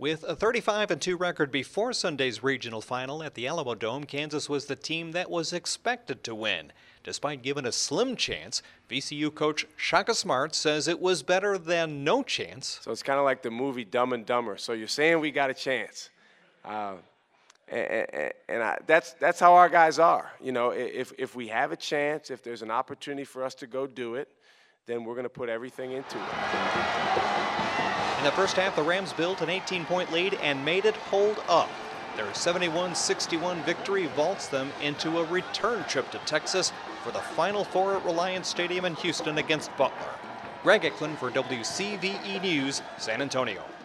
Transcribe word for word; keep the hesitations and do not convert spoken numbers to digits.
With a thirty-five and two record before Sunday's regional final at the Alamo Dome, Kansas was the team that was expected to win. Despite given a slim chance, V C U coach Shaka Smart says it was better than no chance. So it's kind of like the movie Dumb and Dumber. So you're saying we got a chance. Uh, and and I, that's, that's how our guys are. You know, if, if we have a chance, if there's an opportunity for us to go do it, then we're going to put everything into it. In the first half, the Rams built an eighteen-point lead and made it hold up. Their seventy-one sixty-one victory vaults them into a return trip to Texas for the Final Four at Reliance Stadium in Houston against Butler. Greg Eklund for W C V E News, San Antonio.